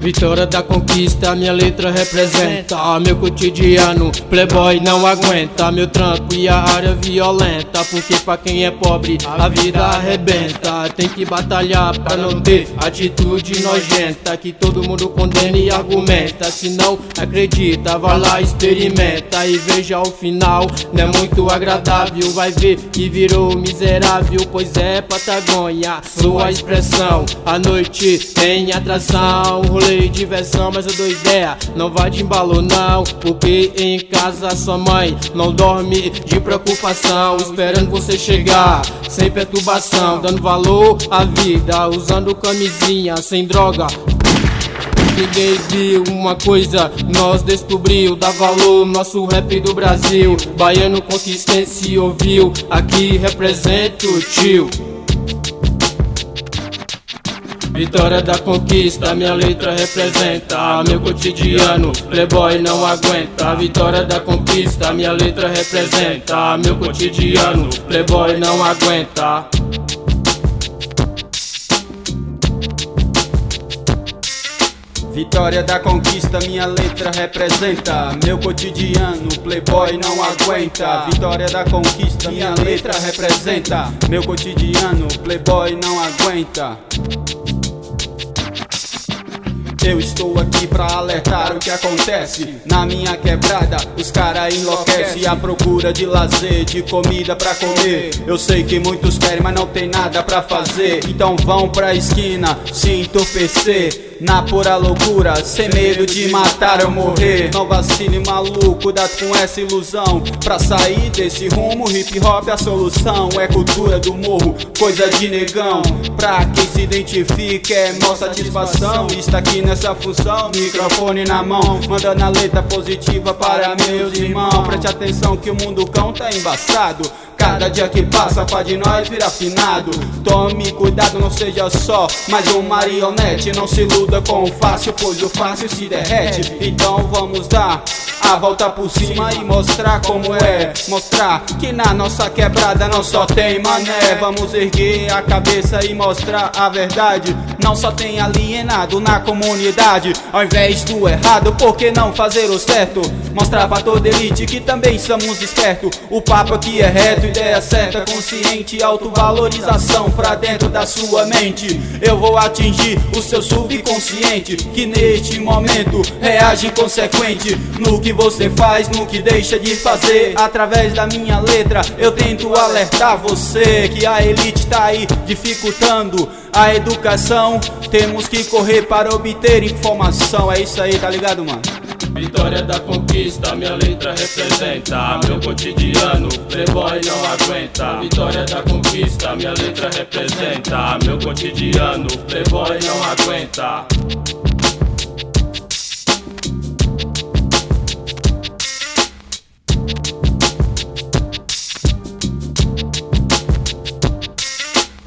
Vitória da conquista, minha letra representa meu cotidiano, playboy não aguenta meu trampo e a área violenta. Porque pra quem é pobre a vida arrebenta. Tem que batalhar pra não ter atitude nojenta, que todo mundo condena e argumenta. Se não acredita, vai lá, experimenta e veja o final. Não é muito agradável, vai ver que virou miserável. Pois é Patagônia, sua expressão. A noite tem atração, rolê e diversão, mas eu dou ideia, não vai de embalo não. Porque em casa sua mãe não dorme de preocupação, esperando você chegar, sem perturbação, dando valor à vida, usando camisinha, sem droga. Ninguém viu uma coisa, nós descobriu, dá valor nosso rap do Brasil. Baiano conquistense ouviu, aqui represento o tio. Vitória da conquista, minha letra representa meu cotidiano, playboy não aguenta. Vitória da conquista, minha letra representa meu cotidiano, playboy não aguenta. Vitória da conquista, minha letra representa meu cotidiano, playboy não aguenta. Vitória da conquista, minha letra representa meu cotidiano, playboy não aguenta. Eu estou aqui pra alertar o que acontece na minha quebrada. Os cara enlouquecem à procura de lazer, de comida pra comer. Eu sei que muitos querem, mas não tem nada pra fazer. Então vão pra esquina se entorpecer na pura loucura, sem medo de matar ou morrer. Não vacile maluco, cuidado com essa ilusão. Pra sair desse rumo, hip hop é a solução. É cultura do morro, coisa de negão. Pra quem se identifica é maior satisfação. Está aqui nessa função, microfone na mão, mandando a letra positiva para meus irmãos. Preste atenção que o mundo cão tá embaçado. Cada dia que passa pra de nós vira afinado. Tome cuidado, não seja só mais um marionete. Não se iluda com o fácil, pois o fácil se derrete. Então vamos dar a volta por cima e mostrar como é. Mostrar que na nossa quebrada não só tem mané. Vamos erguer a cabeça e mostrar a verdade. Não só tem alienado na comunidade. Ao invés do errado, por que não fazer o certo? Mostrar pra toda elite que também somos espertos. O papo aqui é reto, ideia certa, consciente, autovalorização pra dentro da sua mente. Eu vou atingir o seu subconsciente, que neste momento reage inconsequente no que você faz, no que deixa de fazer. Através da minha letra eu tento alertar você que a elite tá aí dificultando a educação. Temos que correr para obter informação. É isso aí, tá ligado, mano? Vitória da conquista, minha letra representa meu cotidiano, playboy não aguenta. Vitória da conquista, minha letra representa meu cotidiano, playboy não aguenta.